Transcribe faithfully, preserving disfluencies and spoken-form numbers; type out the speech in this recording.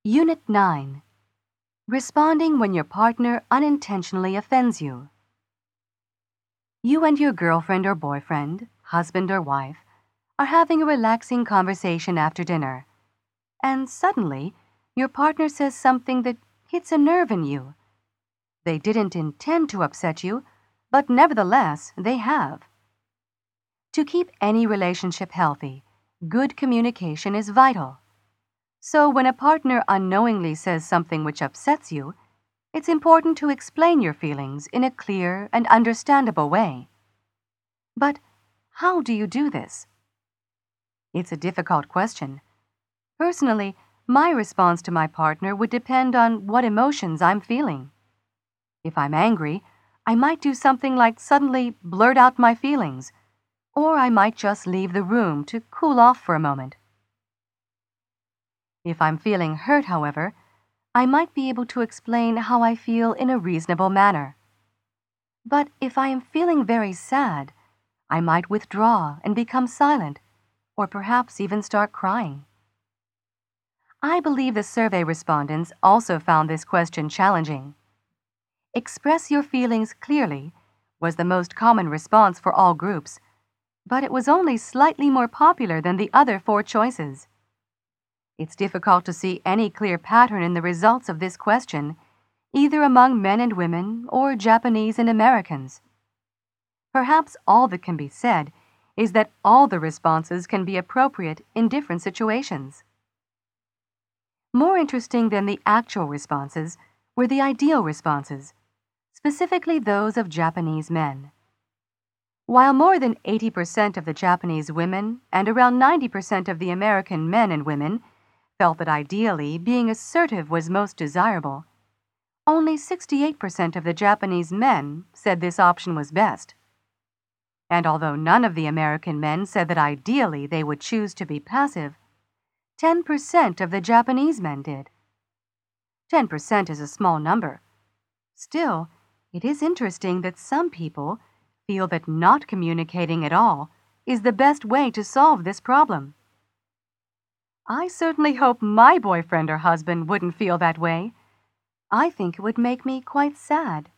Unit nine. Responding when your partner unintentionally offends you. You and your girlfriend or boyfriend, husband or wife, are having a relaxing conversation after dinner, and suddenly your partner says something that hits a nerve in you. They didn't intend to upset you, but nevertheless they have. To keep any relationship healthy, good communication is vital. So when a partner unknowingly says something which upsets you, it's important to explain your feelings in a clear and understandable way. But how do you do this? It's a difficult question. Personally, my response to my partner would depend on what emotions I'm feeling. If I'm angry, I might do something like suddenly blurt out my feelings, or I might just leave the room to cool off for a moment. If I'm feeling hurt, however, I might be able to explain how I feel in a reasonable manner. But if I am feeling very sad, I might withdraw and become silent, or perhaps even start crying. I believe the survey respondents also found this question challenging. Express your feelings clearly was the most common response for all groups, but it was only slightly more popular than the other four choices. It's difficult to see any clear pattern in the results of this question, either among men and women or Japanese and Americans. Perhaps all that can be said is that all the responses can be appropriate in different situations. More interesting than the actual responses were the ideal responses, specifically those of Japanese men. While more than eighty percent of the Japanese women and around ninety percent of the American men and women felt that ideally being assertive was most desirable, only sixty-eight percent of the Japanese men said this option was best. And although none of the American men said that ideally they would choose to be passive, ten percent of the Japanese men did. ten percent is a small number. Still, it is interesting that some people feel that not communicating at all is the best way to solve this problem. I certainly hope my boyfriend or husband wouldn't feel that way. I think it would make me quite sad.